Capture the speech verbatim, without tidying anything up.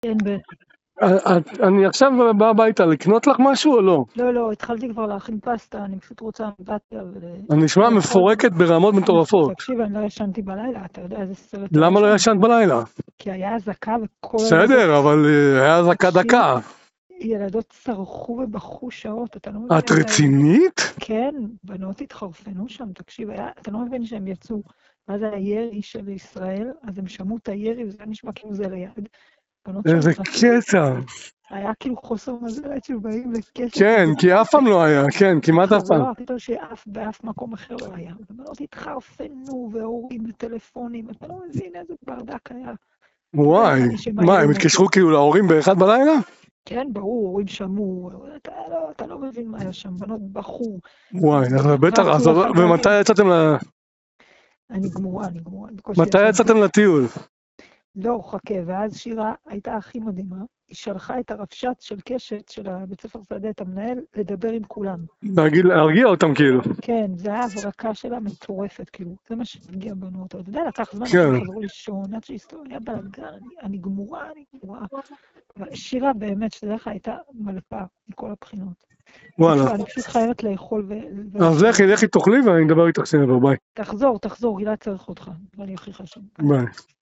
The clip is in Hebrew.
כן, בטח. את- אני עכשיו בא הביתה לקנות לך משהו או לא? לא, לא, התחלתי כבר להכין פסטה, אני פשוט רוצה אמבטיה ול... אני נשמע לאכול. מפורקת ברמות מטורפות. תקשיב, אני לא ישנתי בלילה, אתה יודע איזה סרט למה היה לא שם? ישנת בלילה? כי היה אזעקה וכל הילדות... בסדר, אבל אה, היה אזעקה תקשיב, דקה. ילדות צרחו ובכו שעות, אתה לא מבין... את איזה- רצינית? כן, בנות התחרפנו שם, תקשיב, היה, אתה לא מבין שהם יצאו, ואז היה ירי של ישראל, אז הם שמעו את הירי, וזה היה נשמע כאילו זה ליד. בנות שם איזה צרחו. קטע. היה כאילו חוסר מזל עד שבאים לקשת. כן, כי אף פעם לא היה, כן, כמעט אף פעם. לא, פתאום שאף באף מקום אחר לא היה. ובנות התחרפנו והורים וטלפונים, אתה לא מבין איזה ברדק היה. וואי, מה, הם התקשרו כאילו להורים באחד בלילה? כן, ברור, הורים שמעו, אתה לא, אתה לא מבין מה היה שם, בנות בחו. וואי, אז בטח, אז רצו לחברים. ומתי יצאתם ל... אני גמורה, אני גמורה. בקושי מתי ישנתי. יצאתם לטיול? לא, חכה, ואז שירה הייתה הכי מדהימה, היא שלחה את הרבש"ץ של קשת, של הבית ספר שדה, את המנהל, לדבר עם כולם. להגיד- להרגיע אותם כאילו. כן, זה היה הברקה שלה מטורפת, כאילו, זה מה שהגיע בנו אותו. אתה יודע, לקח זמן, כן. הם חזרו לישון, עד שהסתובב, היה בלגן, אני, אני גמורה, אני גמורה. אבל שירה באמת, שתדע לך, הייתה מלכה מכל הבחינות. וואלה. בקיצור, אני פשוט חייבת לאכול ו... אז לכי, לכי תאכלי ואני אדבר איתך סביב, ביי. תחזור, תחזור, גלעד צריך אותך, ואני הכי חשוב. ביי.